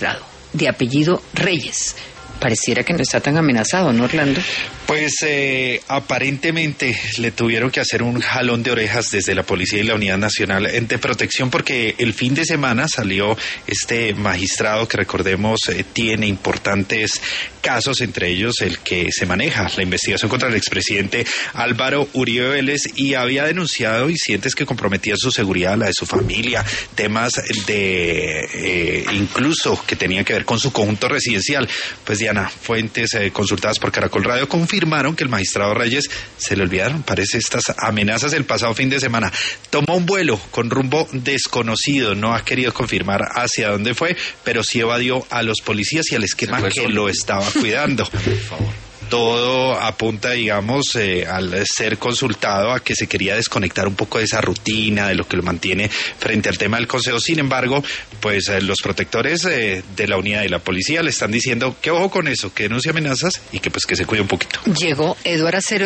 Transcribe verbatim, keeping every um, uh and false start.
magistrado, de apellido Reyes. Pareciera que no está tan amenazado, ¿no, Orlando? Pues eh, aparentemente le tuvieron que hacer un jalón de orejas desde la Policía y la Unidad Nacional de Protección, porque el fin de semana salió este magistrado que, recordemos, eh, tiene importantes casos, entre ellos el que se maneja la investigación contra el expresidente Álvaro Uribe Vélez, y había denunciado incidentes que comprometían su seguridad, la de su familia, temas de eh, incluso que tenían que ver con su conjunto residencial. Pues Diana, fuentes eh, consultadas por Caracol Radio confirmaron que el magistrado Reyes se le olvidaron, parece, estas amenazas el pasado fin de semana. Tomó un vuelo con rumbo desconocido, no ha querido confirmar hacia dónde fue, pero sí evadió a los policías y al esquema que lo estaba cuidando. Por favor. Todo apunta, digamos, eh, al ser consultado, a que se quería desconectar un poco de esa rutina, de lo que lo mantiene frente al tema del Consejo. Sin embargo, pues eh, los protectores eh, de la unidad de la policía le están diciendo que ojo con eso, que denuncie amenazas y que pues que se cuide un poquito. Llegó Eduardo Acero.